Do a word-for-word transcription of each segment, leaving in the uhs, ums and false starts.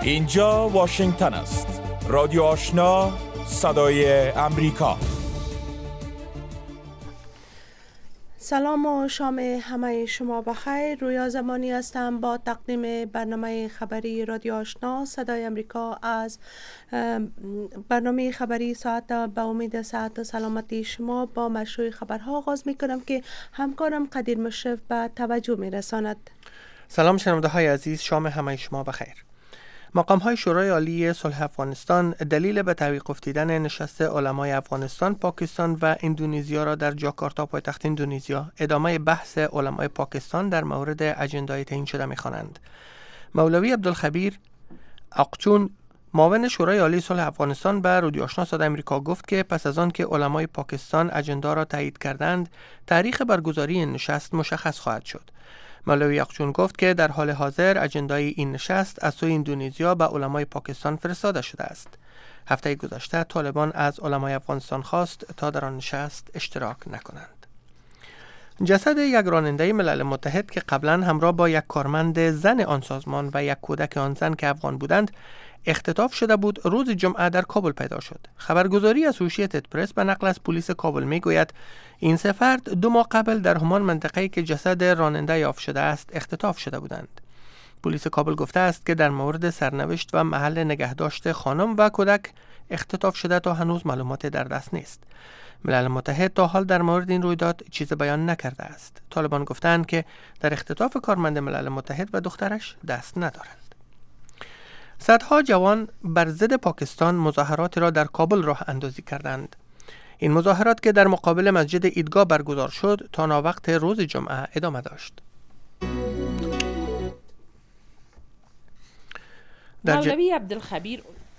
اینجا واشنگتن است. رادیو آشنا، صدای امریکا. سلام و شام همه شما بخیر. رویا زمانی هستم با تقدیم برنامه خبری رادیو آشنا صدای امریکا از برنامه خبری ساعت به امید ساعت سلامتی شما با مشروع خبرها آغاز می کنم که همکارم قدیر مشرف به توجه می رساند. سلام شنونده های عزیز، شام همه شما بخیر. مقام های شورای عالی صلح افغانستان دلیل به تعویق افتیدن نشست علمای افغانستان، پاکستان و اندونزیا را در جاکارتا پایتخت اندونزیا ادامه بحث علمای پاکستان در مورد اجندای تعیین شده می‌خوانند. مولوی عبدالخبیر اقچون، معاون شورای عالی صلح افغانستان، به رادیو آشنا صدای امریکا گفت که پس از آن که علمای پاکستان اجندا را تایید کردند، تاریخ برگزاری این نشست مشخص خواهد شد. مولوی اقچون گفت که در حال حاضر اجندای این نشست از سوی اندونزیا به علمای پاکستان فرستاده شده است. هفته گذشته طالبان از علمای افغانستان خواست تا در آن نشست اشتراک نکنند. جسد یک راننده ملل متحد که قبلا همراه با یک کارمند زن آن سازمان و یک کودک آن زن که افغان بودند اختطاف شده بود، روز جمعه در کابل پیدا شد. خبرگزاری اسوشییتد پرس به نقل از پلیس کابل میگوید این سه فرد دو ماه قبل در همان منطقه‌ای که جسد راننده یافت شده است اختطاف شده بودند. پلیس کابل گفته است که در مورد سرنوشت و محل نگهداشت خانم و کودک اختطاف شده تا هنوز معلومات در دست نیست. ملل متحد تا حال در مورد این رویداد چیز بیان نکرده است. طالبان گفتند که در اختطاف کارمند ملل متحد و دخترش دست ندارند. صدها جوان بر ضد پاکستان مظاهراتی را در کابل راه اندازی کردند. این مظاهرات که در مقابل مسجد عیدگاه برگزار شد تا ناوقت روز جمعه ادامه داشت. مولوی عبدالخبیر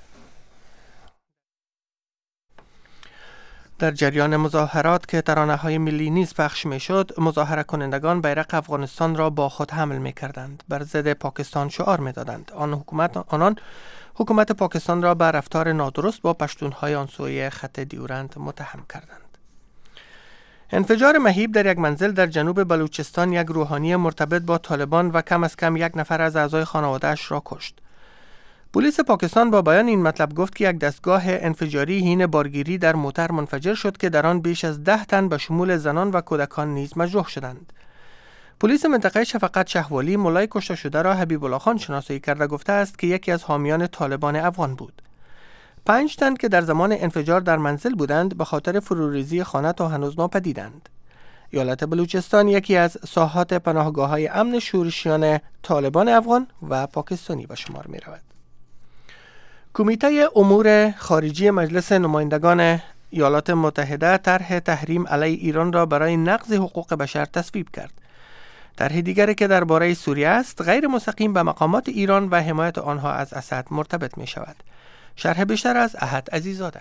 در جریان مظاهرات که ترانه‌های ملی نیز پخش می‌شد، مظاهره کنندگان بیرق افغانستان را با خود حمل می‌کردند، بر ضد پاکستان شعار می‌دادند. آن حکومت آنان حکومت پاکستان را به رفتار نادرست با پشتون‌های آن سوی خط دیورند متهم کردند. انفجار مهیب در یک منزل در جنوب بلوچستان یک روحانی مرتبط با طالبان و کم از کم یک نفر از اعضای خانواده‌اش را کشت. پلیس پاکستان با بیان این مطلب گفت که یک دستگاه انفجاری حین بارگیری در موتر منفجر شد که در آن بیش از ده تن به شمول زنان و کودکان نیز مجروح شدند. پلیس منطقه شفقت شهوالی مولای کشته شده را حبیب الله خان شناسایی کرده گفته است که یکی از حامیان طالبان افغان بود. پنج تن که در زمان انفجار در منزل بودند به خاطر فروریزی خانه تا هنوز ناپدیدند. ایالت بلوچستان یکی از ساحات پناهگاه‌های امن شورشیان طالبان افغان و پاکستانی به شمار می‌رود. کمیته امور خارجی مجلس نمایندگان ایالات متحده طرح تحریم علیه ایران را برای نقض حقوق بشر تصویب کرد. طرح دیگری که درباره سوریه است غیر مستقیم به مقامات ایران و حمایت آنها از اسد مرتبط می شود. شرح بیشتر از احد عزیزاده.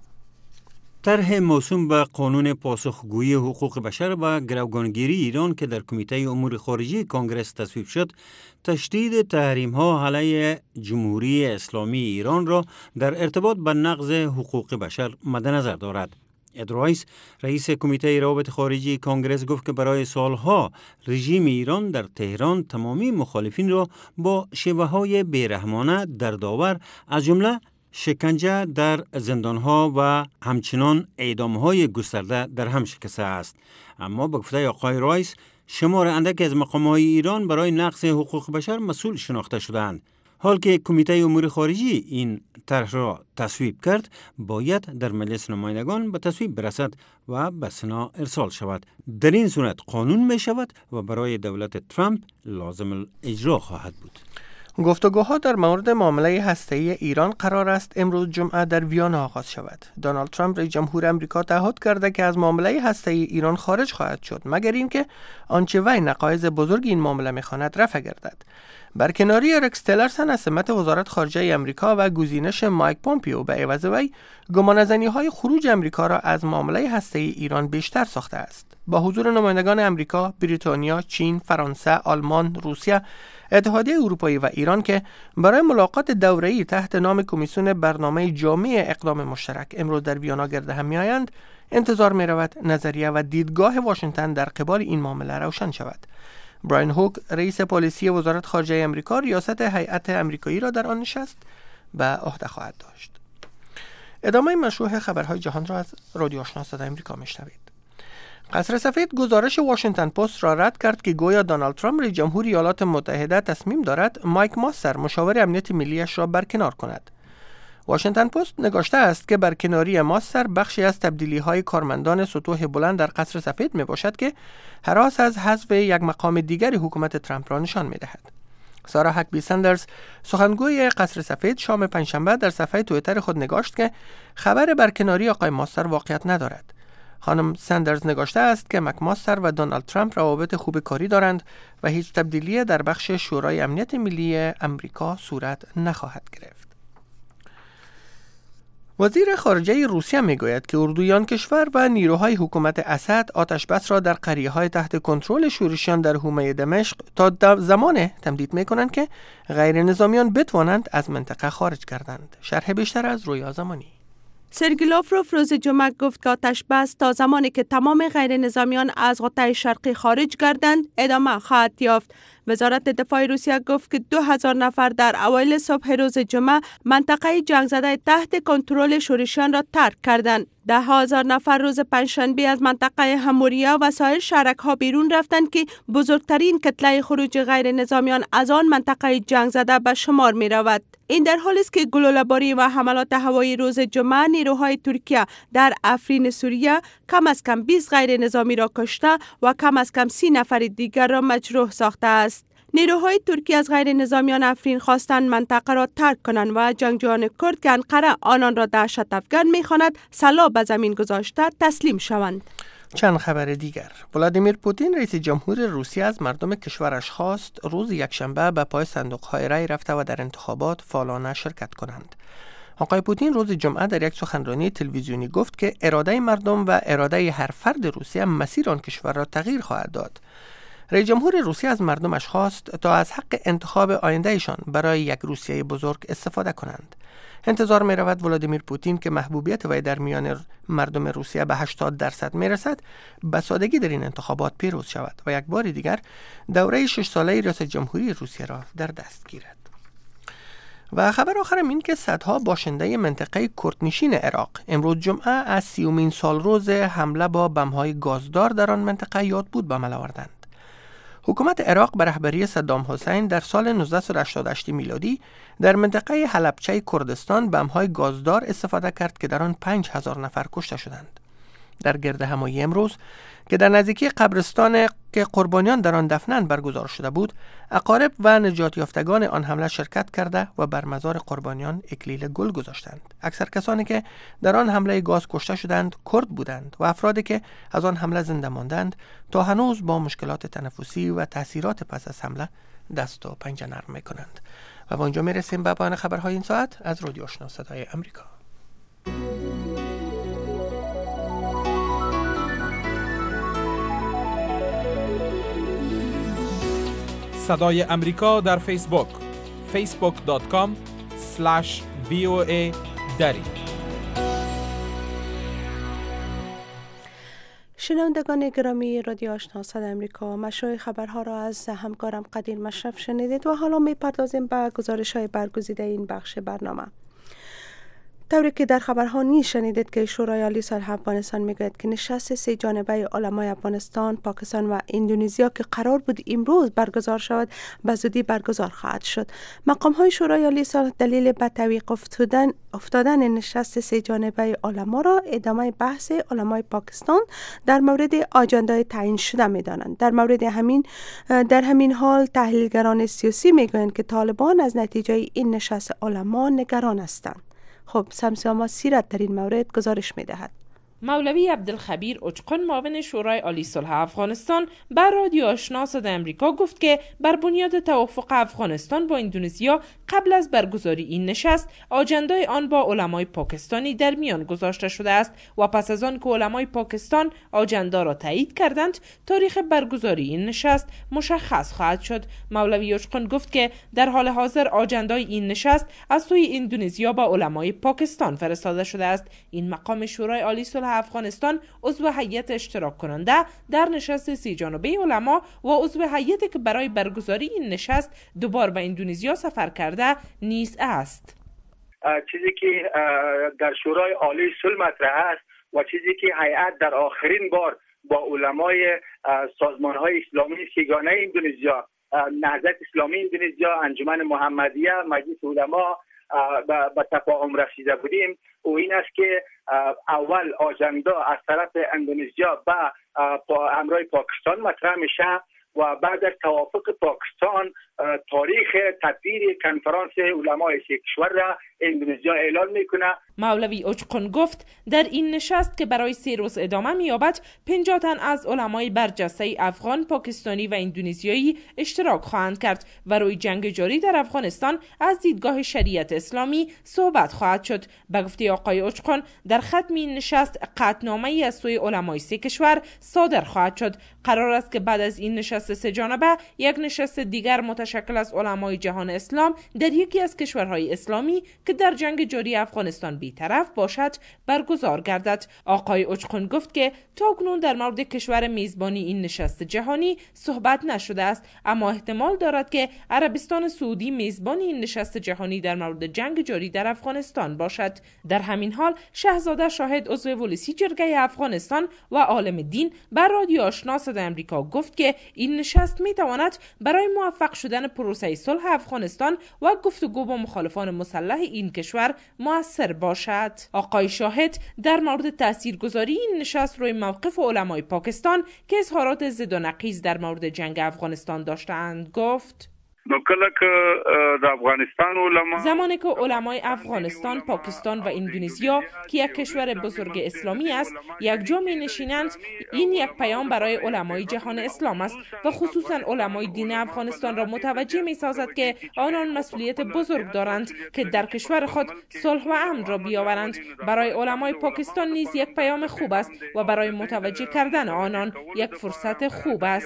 طرح موسوم به قانون پاسخگویی حقوق بشر و گروگانگیری ایران که در کمیته امور خارجی کنگره تصویب شد، تشدید تحریم‌ها علیه جمهوری اسلامی ایران را در ارتباط به نقض حقوق بشر مد نظر دارد. اد رایس، رئیس کمیته روابط خارجی کنگره، گفت که برای سالها رژیم ایران در تهران تمامی مخالفین را با شیوه‌های بیرحمانه دردآور از جمله شکنجه در زندانها و همچنان اعدامهای گسترده در هم شکسته است. اما به گفته آقای رایس، شمار اندکی از مقام‌های ایران برای نقض حقوق بشر مسئول شناخته شدند. حال که کمیته امور خارجی این طرح را تصویب کرد، باید در مجلس نمایندگان به تصویب برسد و به سنا ارسال شود. در این صورت قانون می شود و برای دولت ترامپ لازم الاجرا خواهد بود. گفتگوها در مورد معامله هسته‌ای ایران قرار است امروز جمعه در ویانا آغاز شود. دونالد ترامپ رئیس جمهور آمریکا تعهد کرده که از معامله هسته‌ای ایران خارج خواهد شد مگر اینکه آنچه وی نقایض بزرگ این معامله می‌خواند رفع گردد. برکناری رکس تیلرسون از سمت وزارت خارجه آمریکا و گزینش مایک پومپیو به عوض وی گمانه‌زنی‌های خروج آمریکا را از معامله هسته‌ای ایران بیشتر ساخته است. با حضور نمایندگان آمریکا، بریتانیا، چین، فرانسه، آلمان، روسیه، اتحادیه اروپایی و ایران که برای ملاقات دوره‌ای تحت نام کمیسیون برنامه جامع اقدام مشترک امروز در ویانا گرد هم می‌آیند، انتظار می‌رود نظریه و دیدگاه واشنگتن در قبال این معامله روشن شود. براین هوک رئیس پلیسی وزارت خارجه امریکا ریاست هیئت امریکایی را در آن نشست به عهده خواهد داشت. ادامه مشروع خبرهای جهان را از رادیو آشنا صدای امریکا میشنوید. قصر سفید گزارش واشنگتن پست را رد کرد که گویا دونالد ترامپ رئیس جمهور ایالات متحده تصمیم دارد مایک ماستر مشاور امنیت ملیش را برکنار کند. واشنگتن پست نگاشته است که برکناری ماستر بخشی از تبدیلی‌های کارمندان سطوح بلند در قصر سفید میباشد که هراس از حذف یک مقام دیگری حکومت ترامپ را نشان میدهد. سارا هکبی سندرز سخنگوی قصر سفید شام پنجشنبه در صفحه توییتر خود نگاشت که خبر برکناری آقای ماستر واقعیت ندارد. خانم سندرز نگاشته است که مک ماستر و دونالد ترامپ روابط خوب کاری دارند و هیچ تبدیلی در بخش شورای امنیت ملی امریکا صورت نخواهد گرفت. وزیر خارجه روسیه میگوید که اردویان کشور و نیروهای حکومت اسد آتش بس را در قریه‌های تحت کنترل شورشیان در حومه دمشق تا زمان تمدید میکنند که غیر نظامیان بتوانند از منطقه خارج گردند. شرح بیشتر از رویا زمانی. سرگی لاوروف روز جمعه گفت که آتش بس تا زمانی که تمام غیر نظامیان از قطع شرقی خارج گردند ادامه خواهد یافت. وزارت دفاع روسیه گفت که دو هزار نفر در اوایل صبح روز جمعه منطقه جنگ زده تحت کنترل شورشیان را ترک کردند. ده هزار نفر روز پنجشنبه از منطقه هموریا و سایر شهرک ها بیرون رفتند که بزرگترین کتله خروج غیر نظامیان از آن منطقه جنگ زده به شمار می رود. این در حالی است که گلوله‌باری و حملات هوایی روز جمعه نیروهای ترکیه در افرین سوریه کم از کم بیست غیر نظامی را کشته و کم از کم سی نفر دیگر را مجروح ساخته است. نیروهای ترکی از غیر نظامیان افرین خواستند منطقه را ترک کنند و جنگجویان کرد که انقره آنان را دهشت افکن می‌خواند سلاح به زمین گذاشته تسلیم شوند. چند خبر دیگر. ولادیمیر پوتین رئیس جمهور روسیه از مردم کشورش خواست روز یکشنبه به پای صندوق‌های رای رفته و در انتخابات فعالانه شرکت کنند. آقای پوتین روز جمعه در یک سخنرانی تلویزیونی گفت که اراده مردم و اراده هر فرد روسیه مسیر آن کشور را تغییر خواهد داد. رئیس جمهور روسیه از مردمش خواست تا از حق انتخاب آیندهشان برای یک روسیه بزرگ استفاده کنند. انتظار می رود ولادیمیر پوتین که محبوبیت وی در میان مردم روسیه به هشتاد درصد می رسد به سادگی در این انتخابات پیروز شود و یک بار دیگر دوره شش ساله ریاست جمهوری روسیه را در دست گیرد. و خبر آخرم این که صدها باشنده منطقه کردنشین عراق امروز جمعه از سیومین سال روز حمله با بم‌های گازدار در آن منطقه یاد بود به عمل آوردند. حکومت عراق به رهبری صدام حسین در سال نوزده هشتاد و هشت میلادی در منطقه حلبچه کردستان بم‌های گازدار استفاده کرد که در آن پنج هزار نفر کشته شدند. در گردهمایی امروز که در نزدیکی قبرستان که قربانیان در آن دفنند برگزار شده بود، اقارب و نجات یافتگان آن حمله شرکت کرده و بر مزار قربانیان اکلیل گل گذاشتند. اکثر کسانی که در آن حمله گاز کشته شدند کرد بودند و افرادی که از آن حمله زنده ماندند تا هنوز با مشکلات تنفسی و تاثیرات پس از حمله دست و پنجه نرم می‌کنند. و با اینجا میرسیم به پایان خبرهای این ساعت از رادیو آشنا صدای امریکا. صدای امریکا در فیسبوک فیسبوک دات کام اسلش وی او ای دری. شنوندگان گرامی رادیو آشنا صدای امریکا، مشروع خبرها را از همکارم قدیر مشرف شنیدید و حالا میپردازیم به گزارش‌های برگزیده این بخش برنامه. طوری که در خبرها نیز شنیدید که شورای عالی صلح افغانستان میگوید که نشست سه جانبه علمای افغانستان، پاکستان و اندونزیا که قرار بود امروز برگزار شود به زودی برگزار خواهد شد. مقام های شورای عالی صلح دلیل به تعویق افتادن افتادن نشست سه جانبه علما را ادامه بحث علمای پاکستان در مورد آجندای تعیین شده میدانند. در مورد همین در همین حال تحلیلگران سیاسی میگویند که طالبان از نتیجه این نشست علما نگران هستند. خب سمسیاما سیرت در این مورد گزارش می دهد. مولوی عبدالخبیر اچقن معاون شورای عالی صلح افغانستان بر رادیو آشنا صدای امریکا گفت که بر بنیاد توافق افغانستان با اندونزیا قبل از برگزاری این نشست آجندای آن با علمای پاکستانی در میان گذاشته شده است و پس از آن که علمای پاکستان آجندا را تایید کردند تاریخ برگزاری این نشست مشخص خواهد شد. مولوی اچقن گفت که در حال حاضر آجندای این نشست از سوی اندونزیا با علمای پاکستان فرستاده شده است. این مقام شورای عالی صلح افغانستان عضو هیئت اشتراک کننده در نشست سی جانبه علما و عضو هیئتی که برای برگزاری این نشست دوبار به اندونزیا سفر کرده نیز است. چیزی که در شورای عالی صلح مطرح است و چیزی که هیئت در آخرین بار با علمای سازمان‌های اسلامی سگانه اندونزیا، نهضت اسلامی اندونزیا، انجمن محمدیه، مجلس علما به تفاهم رسیده بودیم و این است که اول آژاندا از طرف اندونزیا به همراه پاکستان مطرح میشه و بعد از توافق پاکستان تاریخ تدبیر کنفرانس علمای سه کشور را اندونزیا اعلان میکنه. مولوی اچقن گفت در این نشست که برای سه روز ادامه می‌یابد پنجاه تن از علمای برجسته افغان، پاکستانی و اندونزیایی اشتراک خواهند کرد و روی جنگ جاری در افغانستان از دیدگاه شریعت اسلامی صحبت خواهد شد. به گفته آقای اچقن در ختم این نشست قطعنامه‌ای از سوی علمای سه کشور صادر خواهد شد. قرار است که بعد از این نشست سه جانبه یک نشست دیگر متشکل از علمای جهان اسلام در یکی از کشورهای اسلامی که در جنگ جاری افغانستان بی‌طرف باشد برگزار گردد. آقای اچقن گفت که تاکنون در مورد کشور میزبانی این نشست جهانی صحبت نشده است، اما احتمال دارد که عربستان سعودی میزبان این نشست جهانی در مورد جنگ جاری در افغانستان باشد. در همین حال شهزاده شاهد عضو ولسی جرگه افغانستان و عالم دین بر رادیو آشنا صدای آمریکا گفت که این نشست میتواند برای موفق شدن پروسه صلح افغانستان و گفتگو با مخالفان مسلح این کشور مؤثر باشد. آقای شاهد در مورد تاثیرگذاری این نشست روی موقف علمای پاکستان که اظهارات ضد و نقیض در مورد جنگ افغانستان داشتند گفت: نو کله که د افغانستان علما زمانی که علمای افغانستان، پاکستان و اندونزیا که یک کشور بزرگ اسلامی است یک جا می نشینند، این یک پیام برای علمای جهان اسلام است و خصوصا علمای دین افغانستان را متوجه می سازد که آنان مسئولیت بزرگ دارند که در کشور خود صلح و امن را بیاورند. برای علمای پاکستان نیز یک پیام خوب است و برای متوجه کردن آنان یک فرصت خوب است.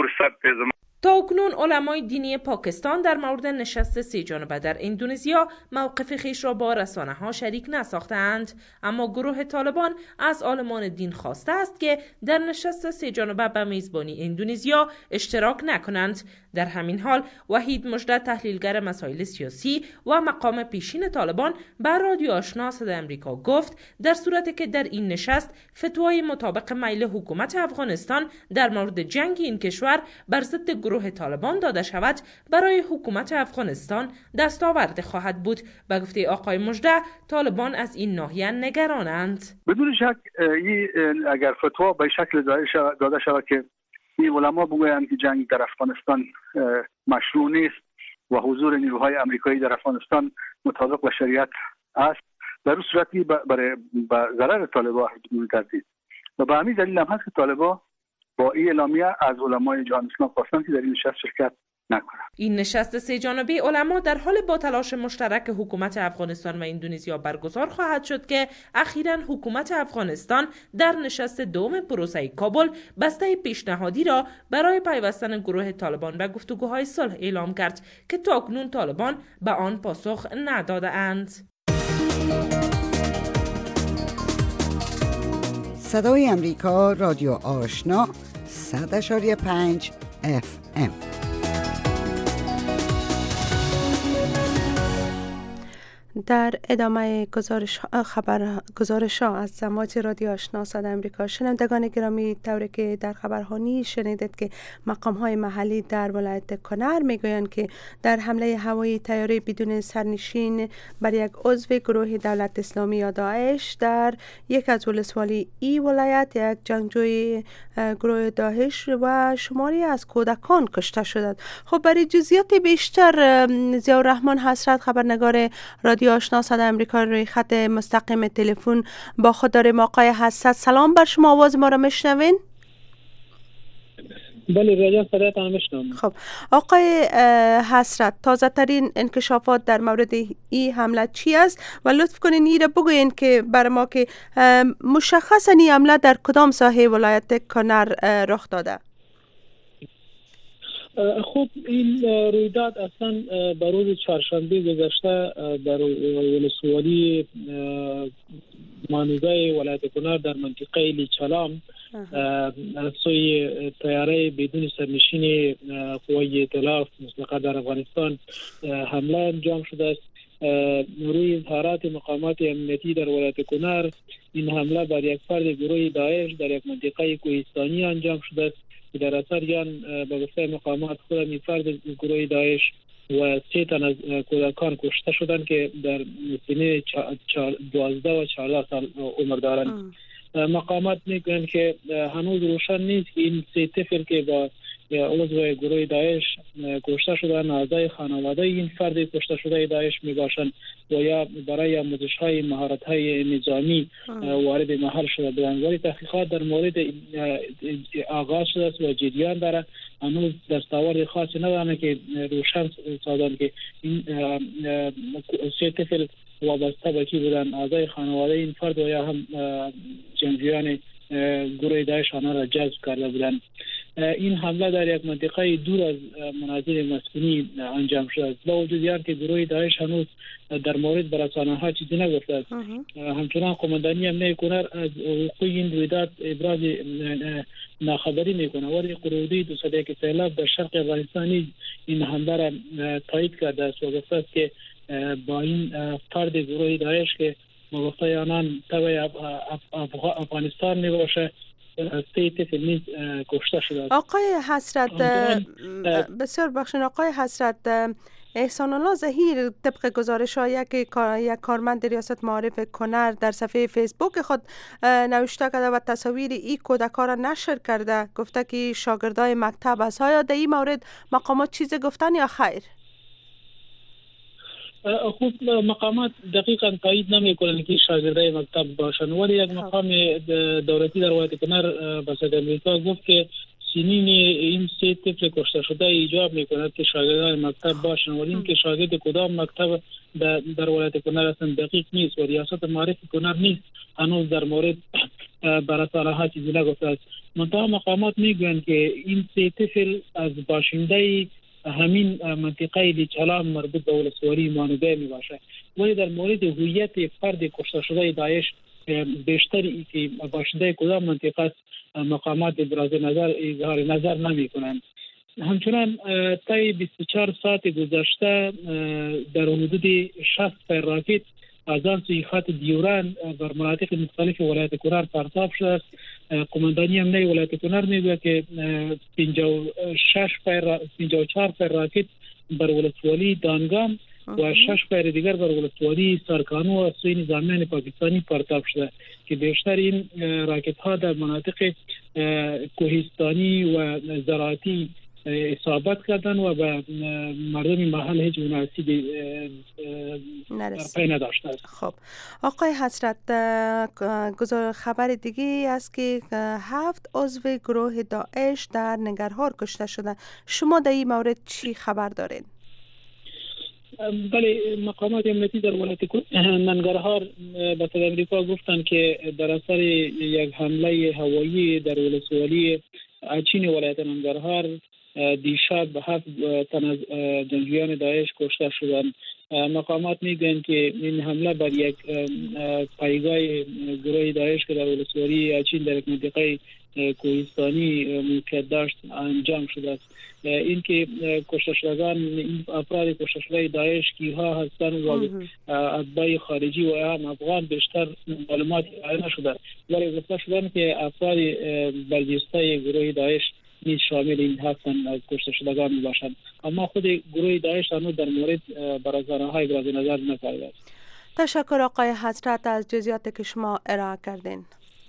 تا اکنون علمای دینی پاکستان در مورد نشست سه جانبه در اندونزیا موقف خیش را با رسانه ها شریک نساختند، اما گروه طالبان از عالمان دین خواسته است که در نشست سه جانبه به میزبانی اندونزیا اشتراک نکنند. در همین حال وحید مژده تحلیلگر مسائل سیاسی و مقام پیشین طالبان بر رادیو آشنا صدای آمریکا گفت در صورتی که در این نشست فتوای مطابق میل حکومت افغانستان در مورد جنگ این کشور بر ضد گروه طالبان داده شود برای حکومت افغانستان دستاورد خواهد بود. به گفته آقای مژده طالبان از این ناحیه نگرانند. بدون شک اگر فتوا به شکل داده شود که این علما بگویند که جنگ در افغانستان مشروع نیست و حضور نیروهای امریکایی در افغانستان مطابق با شریعت است، در اون صورتی برای ضرر طالبان می‌گردید و به همین دلیل هم هست که طالبان با این اعلامیه از علمای جهان اسلام خواستند که در این نشست شرکت نکنند. این نشست سه جانبه علما در حال با تلاش مشترک حکومت افغانستان و اندونزیا برگزار خواهد شد که اخیراً حکومت افغانستان در نشست دوم پروسه کابل بسته پیشنهادی را برای پیوستن گروه طالبان به گفتگوهای صلح اعلام کرد که تاکنون طالبان به آن پاسخ نداده اند. صدای امریکا، رادیو آشنا، صد اشاری پنج اف ام. در ادامه گزارش خبر گزارش ها از سماج رادیو آشنا صدای آمریکا، شنوندگان گرامی، طوری که در خبرها نیز شنیدید که مقام های محلی در ولایت کنر میگویند که در حمله هوایی طیاره بدون سرنشین بر یک عضو گروه دولت اسلامی یا داعش در یک از ولسوالی ای ولایت یک جنگجوی گروه داعش و شماری از کودکان کشته شدند. خب برای جزئیات بیشتر ضیاءالرحمن حسرت، خبرنگار رادیو آشنا صدای آمریکا، روی خط مستقیم تلفن با خود داریم. آقای حسرت سلام بر شما، آواز ما را میشنوین؟ بله رادیو صدایتان میشنوم. خب آقای حسرت، تازه ترین انکشافات در مورد این حمله چی است و لطف کنین این را بگوین که بر ما که مشخصا این حمله در کدام ساحه ولایت کنر رخ داده؟ خب این رویداد اصلا بر روز چهارشنبه گذشته در ولسوالی مانوگای ولایت کنر در منطقه لیچلام از سوی طیاره بدون سرنشین قوای ائتلاف مستقر در افغانستان حمله انجام شده است. روی اظهارات مقامات امنیتی در ولایت کنر این حمله بر یک فرد گروه داعش در یک منطقه کوهستانی انجام شده است که در اثر یان به گفته مقامات خود این فرد گروه داعش و سه تن از کودکان کشته شدند که در سن دوازده و چهارده سال عمر دارند. مقامات میگن که هنوز روشن نیست که این سه طفل که با عضو گروه داعش کشته شدن اعضای خانواده این فرد کشته شده داعش میباشند و یا برای آموزش‌های مهارت‌های نظامی وارد محل شده بودند. ولی تحقیقات در مورد آغاز شده است و جریان دارد. هنوز دستاورد خاصی ندارند که روشن سازند که این سه طفل وابسته به کی بودن، اعضای خانواده این فرد و یا هم جنگجویان گروه داعش آنها را جذب کرده بودند. این حمله در یک منطقه دور از منازل مسکونی انجام شده است. با وجود اینکه گروه داعش هنوز در مورد به رسانه‌ها چیزی نگفته است. همچنان قماندانی امنیت کنر از وقوع این رویداد ابراز ناخبری میکنه، ولی قروضی دو صد و یک سیلاب در شرق افغانستان این حمله را تایید کرده است و گفته است که با این فرد گروه داعش که گفته آنان تبع افغانستان میباشه سه طفل نیز کشته شده. آقای حسرت بسیار بخشین آقای حسرت، احسان الله ظهیر طبق گزارش های یک کارمند ریاست معارف کنر در صفحه فیسبوک خود نوشته کرده و تصاویر این کودکان را نشر کرده، گفته که شاگردای مکتب است. آیا در این مورد مقامات چیز گفتن یا خیر؟ خوب مقامات دقیقاً تایید نمی‌کنند که شاگردای مکتب باشند، ولی یک مقام دولتی در ولایت کنر به صدای امریکا گفت که سنین این سه طفل کشته شده ایجاب می‌کند که شاگردای مکتب باشند، ولی اینکه شاگرد کدام مکتب در ولایت کنر هستند دقیق نیست و ریاست معارف کنر نیست هنوز در مورد برسانه‌ها چیزی نگفته است. منتها مقامات میگویند که این سه طفل از باشنده همین منطقه لیچلام مربوط به ولسوالی مانوگای می باشه، ولی در مورد هویت فرد کشته شده داعش بیشتری که باشنده کدام منطقه است مقامات ابراز نظر اظهار نظر نمی کنند. همچنان طی بیست و چهار ساعت گذشته در حدود شصت فیر راکت از آن سوی خط دیوران بر مناطق مختلف ولایت کنر پرتاب شده است. قماندانی امنیت ولایت کنر میگوید که پنجاه و چهار فیر راکت بر ولسوالی دانگام و شش فیر دیگر بر ولسوالی سرکانو و سوی نظامیان پاکستانی پرتاب شده که بیشتر این راکت ها در مناطق کوهستانی و زراعتی اصابت کردن و به مردم محل هیچ مناسبی در پی نداشته. خب آقای حسرت، گزار خبر دیگه است که هفت عضو گروه داعش در ننگرهار کشته شدند. شما در این مورد چی خبر دارین؟ بله، مقامات امنیتی در ولایت ننگرهار به صدای امریکا گفتند که در اثر یک حمله هوایی در ولسوالی اچین ولایت ننگرهار دیشب هفت تن از جنگجویان داعش کشته شدند. مقامات میگن که این حمله بر یک پایگاه گروه داعش که در ولسوالی اچین در یک منطقه کوهستانی موقعیت داشت انجام شده است. این که کشته شدگان این افراد کشته شده داعش کیها هستند و اتباع خارجی و هم افغان بیشتر معلومات ارائه نشده، ولی گفته شدند که افراد برجسته گروه داعش نیز شامل این هستند از کشته شدگان می باشند، اما خود گروه داعش هنوز در مورد برازانه‌های ابراز نظر نکرده است. تشکر آقای حضرت از جزئیاتی که شما ارائه کردین.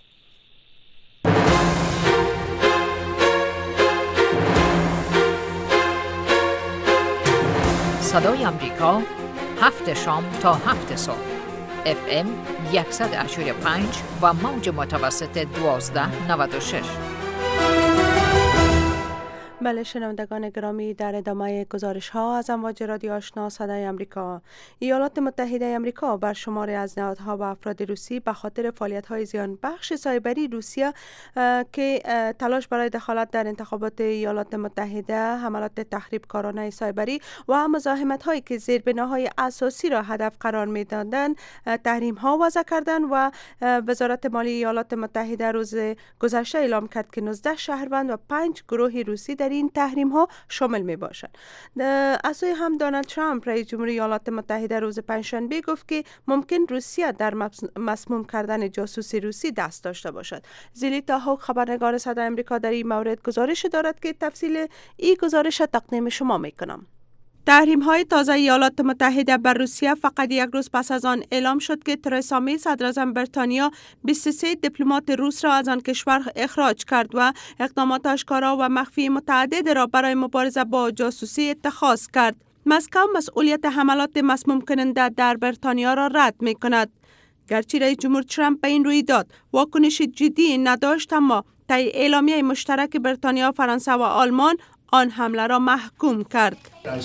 صدای امریکا، هفت شام تا هفت صبح، اف ام صد و هشت و پنج و موج متوسط دوازده نود و شش. بله شنوندگان گرامی، در ادامه گزارش ها از امواج رادیو آشنا صدای امریکا، ایالات متحده امریکا بر شماری از نهادها و افراد روسی به خاطر فعالیت های زیان بخش سایبری روسیه که تلاش برای دخالت در انتخابات ایالات متحده، حملات تخریب کارانه سایبری و مزاحمت هایی که زیربناهای اساسی را هدف قرار می دادند تحریم ها وضع کردند و وزارت مالی ایالات متحده روز گذشته اعلام کرد که نوزده شهروند و پنج گروه روسی در این تحریم ها شامل می باشند. از سوی هم دونالد ترامپ رئیس جمهوری ایالات متحده روز پنجشنبه گفت که ممکن روسیه در مسموم کردن جاسوسی روسی دست داشته باشد. زلیتا هوک خبرنگار صدای امریکا در این مورد گزارش دارد که تفصیل این گزارش تقدیم شما می کنم. تحریم های تازه ایالات متحده بر روسیه فقط یک روز پس از آن اعلام شد که ترسا می صدر اعظم بریتانیا بیست و سه دیپلمات روس را از آن کشور اخراج کرد و اقدامات آشکارا و مخفی متعدد را برای مبارزه با جاسوسی اتخاذ کرد. مسکو مسئولیت حملات مسموم کننده در بریتانیا را رد می کند. گرچه رئیس جمهور ترامپ به این رویداد واکنش جدی نداشت، اما طی اعلامیه مشترک بریتانیا، فرانسه و آلمان آن حمله را محکوم کرد.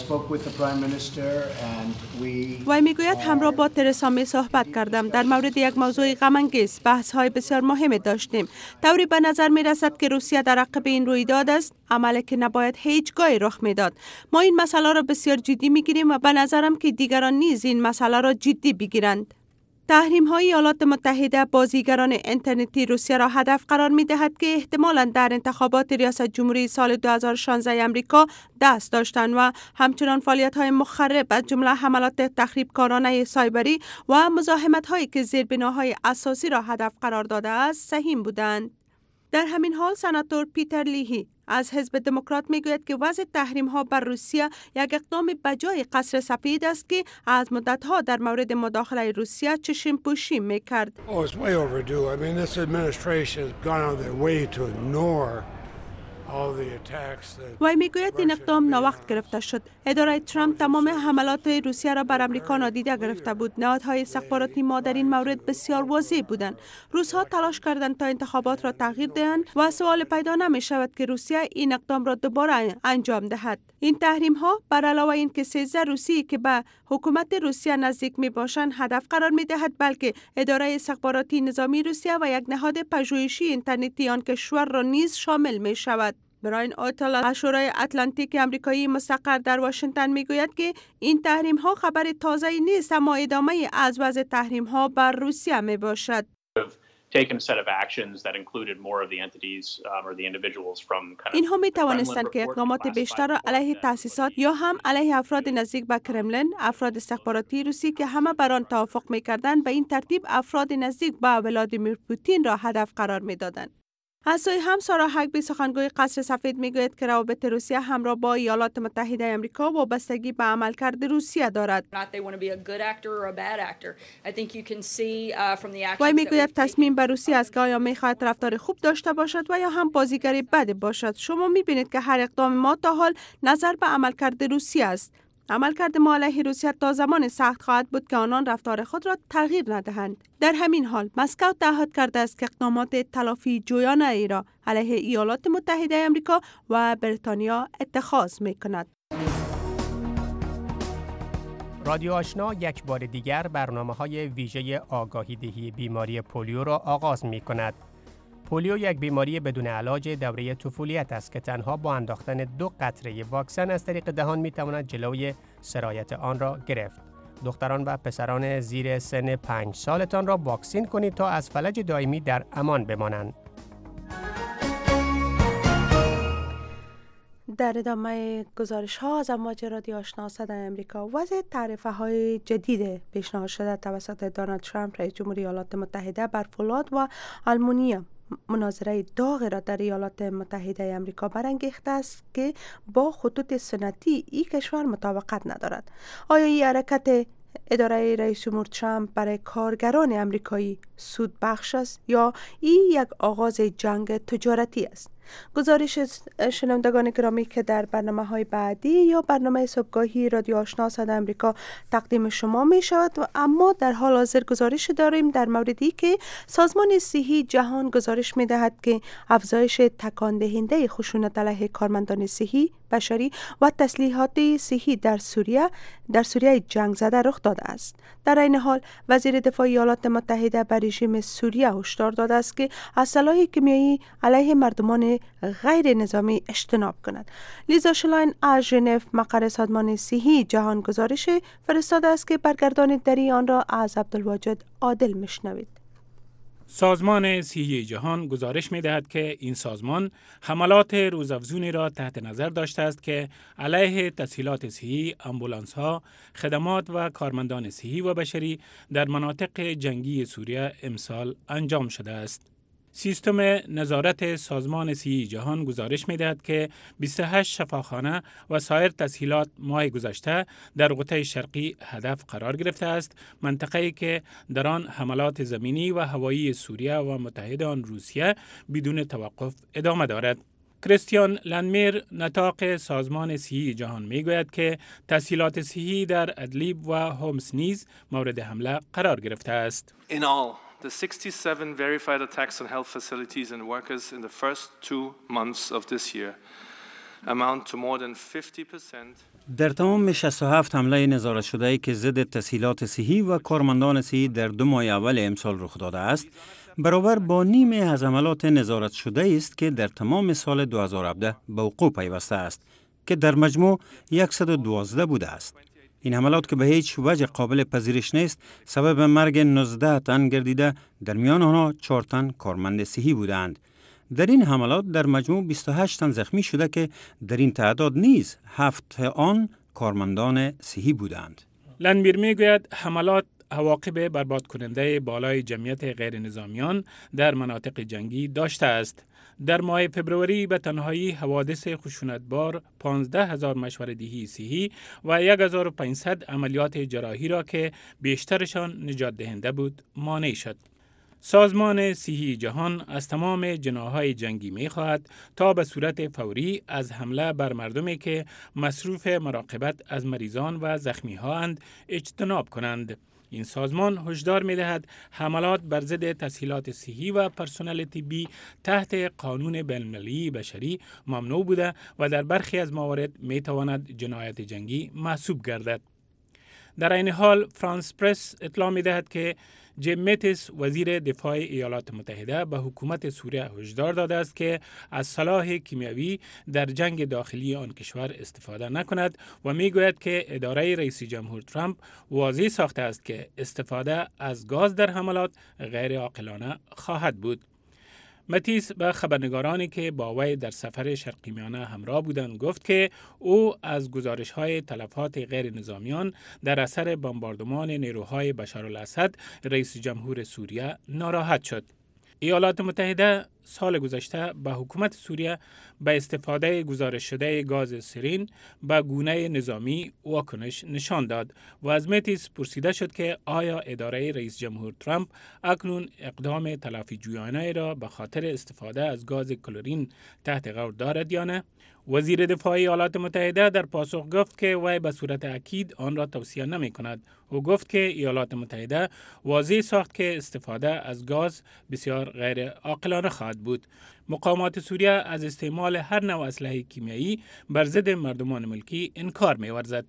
وی میگوید همراه با ترسا می صحبت کردم. در مورد یک موضوع غم انگیز بحث های بسیار مهم داشتیم. طوری به نظر می رسد که روسیه در عقب این رویداد است، عملی که نباید هیچگاه رخ میداد. ما این مسئله را بسیار جدی می گیریم و به نظرم که دیگران نیز این مسئله را جدی بگیرند. تحریم های ایالات متحده بازیگران اینترنتی روسیه را هدف قرار می دهد که احتمالاً در انتخابات ریاست جمهوری سال دو هزار و شانزده امریکا دست داشتند و همچنان فعالیت های مخرب از جمله حملات تخریب کارانه سایبری و مزاحمت هایی که زیربناهای اساسی را هدف قرار داده است سهیم بودند. در همین حال سناتور پیتر لیهی از حزب دموکرات میگوید که وضع تحریم ها بر روسیه یک اقدام بجای قصر سفید است که از مدت ها در مورد مداخله روسیه چشم پوشی میکرد. وی میگوید این اقدام ناوقت گرفته شد. اداره ترامپ تمام حملات روسیه را بر امریکا نادیده گرفته بود. نهادهای استخباراتی ما در این مورد بسیار واضح بودند. روس‌ها تلاش کردند تا انتخابات را تغییر دهند و سوال پیدا نمی شود که روسیه این اقدام را دوباره انجام دهد. این تحریم ها بر علاوه این که سیزده روسی که به حکومت روسیه نزدیک می باشند هدف قرار می دهد، بلکه اداره استخباراتی نظامی روسیه و یک نهاد پژوهشی اینترنتی آن کشور را نیز شامل می شود. براین اوتل از شورای اتلانتیک امریکایی مستقر در واشنگتن میگوید که این تحریم ها خبر تازه‌ای نیست، اما ادامه از وضع تحریم ها بر روسیه می باشد. اینها می توانستند که اقدامات بیشتر را علیه تأسیسات یا هم علیه افراد نزدیک به کرملین، افراد استخباراتی روسی که همه بر آن توافق می کردند، به این ترتیب افراد نزدیک به ولادیمیر پوتین را هدف قرار می دادند. از سوی هم سارا هگبی سخنگوی قصر سفید میگوید که روابط روسیه همراه با ایالات متحده آمریکا وابستگی به عملکرد روسیه دارد. وی میگوید تصمیم بر روسیه است که آیا میخواهد رفتار خوب داشته باشد و یا هم بازیگری بد باشد. شما میبینید که هر اقدام ما تا حال نظر به عملکرد روسیه است. عملکرد ما علیه روسیه تا زمان سخت خواهد بود که آنان رفتار خود را تغییر ندهند. در همین حال مسکو تعهد کرده است که اقدامات تلافی جویانه ای را علیه ایالات متحده آمریکا و بریتانیا اتخاذ می‌کند. رادیو آشنا یک بار دیگر برنامه‌های ویژه آگاهی دهی بیماری پولیو را آغاز می‌کند. پولیو یک بیماری بدون علاج دوره طفولیت است که تنها با انداختن دو قطره واکسن از طریق دهان می‌تواند جلوی سرایت آن را گرفت. دختران و پسران زیر سن پنج سالتان را واکسین کنید تا از فلج دائمی در امان بمانند. در ادامه گزارش ها از امواج رادیو آشنا صدای امریکا، وضع تعرفه های جدید پیشنهاد شده توسط دونالد ترامپ رئیس جمهوری ایالات متحده بر فولاد و آلومینیوم مناظره داغ را در ایالات متحده آمریکا برانگیخته است که با خطوط سنتی این کشور مطابقت ندارد. آیا این حرکت اداره رئیس جمهور ترامپ برای کارگران آمریکایی سود بخش است یا این یک آغاز جنگ تجارتی است؟ گزارش شنوندگان گرامی که در برنامه های بعدی یا برنامه صبحگاهی رادیو آشنا صدای امریکا تقدیم شما می شود، و اما در حال حاضر گزارش داریم در موردی که سازمان صحی جهان گزارش می دهد که افزایش تکان دهنده خشونت علیه کارمندان صحی بشری و تسلیحات صحی در سوریه در سوریه جنگ زده رخ داده است. در این حال وزیر دفاع ایالات متحده بر رژیم سوریه هشدار داده است که از سلاح کیمیایی علیه مردمان غیر نظامی اجتناب کند. لیزا شلاین از ژنو مقر سازمان صحی جهان گزارش فرستاده است که برگردان دری آن را از عبدالواجد عادل میشنوید. سازمان صحی جهان گزارش می دهد که این سازمان حملات روزافزونی را تحت نظر داشته است که علیه تسهیلات صحی، آمبولانس ها، خدمات و کارمندان صحی و بشری در مناطق جنگی سوریه امسال انجام شده است. سیستم نظارت سازمان صحی جهان گزارش می دهد که بیست و هشت شفاخانه و سایر تسهیلات ماه گذشته در قطب شرقی هدف قرار گرفته است، منطقه‌ای که در آن حملات زمینی و هوایی سوریه و متحد آن روسیه بدون توقف ادامه دارد. کریستیان لندمیر نطاق سازمان صحی جهان می گوید که تسهیلات صحی در ادلیب و هومس نیز مورد حمله قرار گرفته است. In all, the sixty-seven verified attacks on health facilities and workers in the first two months of this year amount to more than fifty percent. در تمام شصت و هفت حمله نظارت شده‌ای که ضد تسهیلات صحی و کارمندان صحی در دو ماه اول امسال رخ داده است، برابر با نیمه از حملات نظارت شده است که در تمام سال دو هزار و هفده به وقوع پیوسته است که در مجموع صد و دوازده بوده است. این حملات که به هیچ وجه قابل پذیرش نیست، سبب مرگ نوزده تن گردیده، در میان آنها چهار تن کارمند صحی بودند. در این حملات در مجموع بیست و هشت تن زخمی شده که در این تعداد نیز هفت آن کارمندان صحی بودند. لندمیر میگوید حملات عواقب برباد کننده بالای جمعیت غیر نظامیان در مناطق جنگی داشته است. در ماه فبروری به تنهایی حوادث خشونتبار پانزده هزار مشوره‌دهی صحی و هزار و پانصد عملیات جراحی را که بیشترشان نجات دهنده بود مانع شد. سازمان صحی جهان از تمام جناح‌های جنگی می‌خواهد تا به صورت فوری از حمله بر مردمی که مصروف مراقبت از مریضان و زخمی‌ها اند اجتناب کنند. این سازمان هشدار می‌دهد حملات بر ضد تسهیلات صحی و پرسنل طبی تحت قانون بین‌المللی بشری ممنوع بوده و در برخی از موارد می‌تواند جنایت جنگی محسوب گردد. در این حال فرانس پرس اطلاع می‌دهد که جیم میتیس وزیر دفاع ایالات متحده به حکومت سوریه هشدار داده است که از سلاح کیمیایی در جنگ داخلی آن کشور استفاده نکند و میگوید که اداره رئیس جمهور ترامپ واضح ساخته است که استفاده از گاز در حملات غیر عاقلانه خواهد بود. متیس به خبرنگارانی که با وی در سفر شرقی میانه همراه بودند گفت که او از گزارش‌های تلفات غیر نظامیان در اثر بمباردمان نیروهای بشارالاسد رئیس جمهور سوریه ناراحت شد. ایالات متحده سال گذشته به حکومت سوریه به استفاده گزارش شده گاز سرین به گونه نظامی واکنش نشان داد و از متیس پرسیده شد که آیا اداره رئیس جمهور ترامپ اکنون اقدام تلافی جویانه را به خاطر استفاده از گاز کلورین تحت غور دارد یا نه؟ وزیر دفاع ایالات متحده در پاسخ گفت که وی به صورت اکید آن را توصیه نمی کند. او گفت که ایالات متحده واضح ساخت که استفاده از گاز بسیار غیر عاقلانه خواهد بود. مقامات سوریه از استعمال هر نوع اسلحه کیمیایی بر ضد مردمان ملکی انکار می‌ورزد.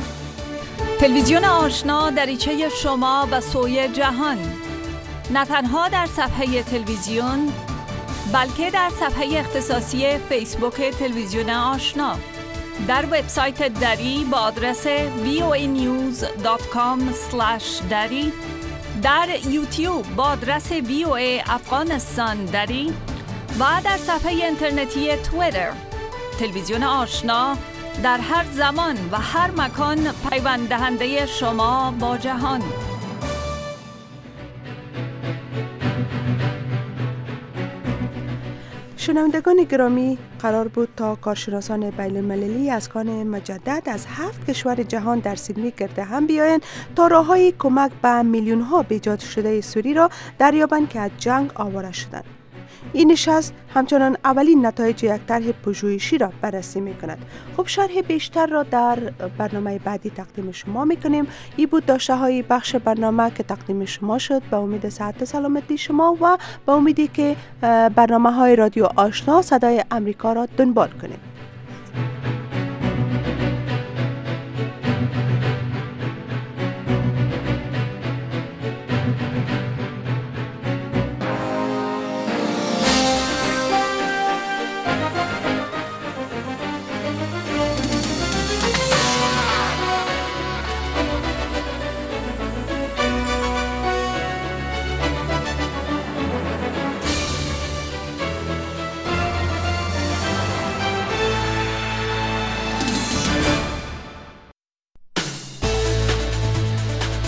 تلویزیون آشنا دریچه شما به سوی جهان، نه تنها در صفحه تلویزیون بلکه در صفحه اختصاصی فیسبوک تلویزیون آشنا، در وبسایت دری با آدرس وی او ای نیوز دات کام اسلش دری، در یوتیوب با آدرس وی او ای افغانستان دری و در صفحه اینترنتی توییتر. تلویزیون آشنا در هر زمان و هر مکان پیوند دهنده شما با جهان. شنوندگان گرامی، قرار بود تا کارشناسان بین‌المللی از کان مجدد از هفت کشور جهان در سیدنی گرد هم بیایند تا راه‌های کمک به میلیون‌ها بیجات شده سوری را دریابند که از جنگ آواره شدند. این نشست همچنان اولین نتایج یک طرح پژوهشی را بررسی می کند. خب شرح بیشتر را در برنامه بعدی تقدیم شما می کنیم. این بود داشته های بخش برنامه که تقدیم شما شد. به امید صحت سلامتی شما و به امیدی که برنامه های رادیو آشنا صدای امریکا را دنبال کنید.